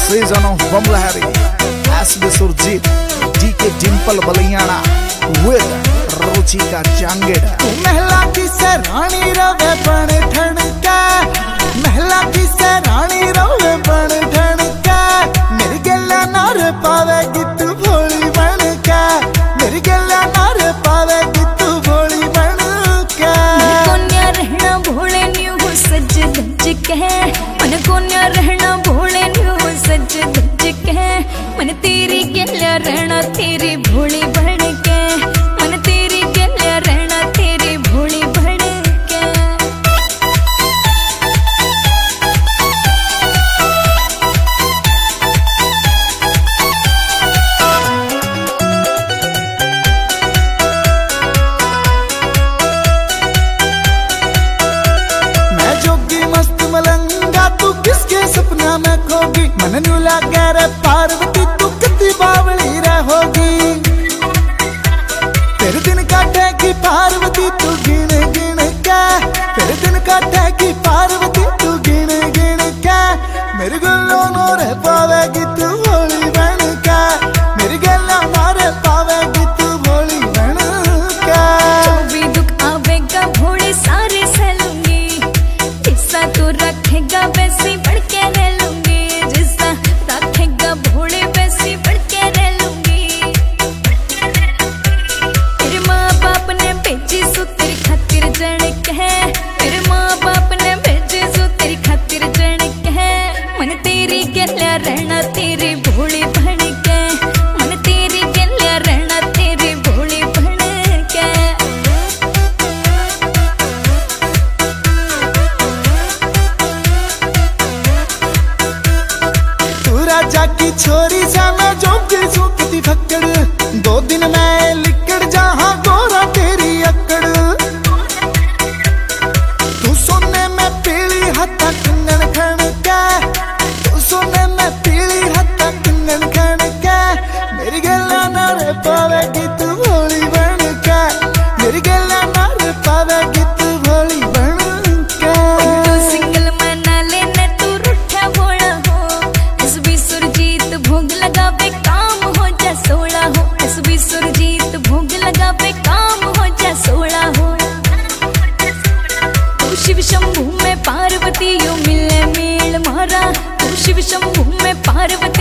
season of Bamlahari, SB Surjit, DK Dimple Baliana with Ruchika Jangeda. महला की सरानी रवे बन ठणका, महला की सरानी रवे बन ठणका, मेरी गल्ला नार पावेगी तू भोली बनका, मेरी गल्ला नार पावेगी तू भोली बनका। कोन्या रहना भोले न्यू सज धज के, मन कोन्या रहना भोले न्यू सज धज के, मन तेरी गल्ला रहना तेरी भोली बन के, मन तेरी गल्ला रहना तेरी भोली बन के। मैं जोगी मस्त मलंगा तू किसके सपना में खोगी, मन न्यू लगा रे पार्वती तू कितनी बावली रहोगी। तेरे दिन काटेगी पार्वती तू गिन गिन के, तेरे दिन काटेगी पार्वती तू गिन गिन के, मेरी गल्लों नोरे पावेगी तू भोली बन के, मेरी गल्लों नोरे पावेगी तू भोली बन के। जो भी दुख आवेगा भोले सारे सहलूंगी, जिससा तू रखेगा वैसी बढ़ के रह लूंगी, जिससा रखेगा भोले वैसी बढ़ के रह लूंगी। तेरे माँ बाप ने भेजी सो तेरी खातिर जन कहे, तेरे माँ बाप ने भेजी सो तेरी खातिर जन कहे, मन तेरी गल्ला रहना तेरी भोली बन के, मन तेरी गल्ला रहना तेरी भोली बन के। तू राजा की छोरी सा मैं जोगी सूखती फक्कड़, 2 दिन मैं लिकड़ जहाँ गोरा तेरी अकड़। तू सोने में पीली हत्ता कंगन खन के, तू सोने में पीली हत्ता कंगन खन के, मेरी गल्ला नारे पावेगी तू भोली बन के, मेरी गल्ला नारे पावेगी तू भोली बन के। तू सिंगल मना लेना तू रूठा भोला हो, एसबी सुरजीत भोग लगा पे काम हो जा सोला हो, एसबी सुरजीत भोग लगा पे काम हो जा सोला हो। तू शिव शंभू में पार्वती यो मिले मेल मारा, तू शिव शंभू में पार्वती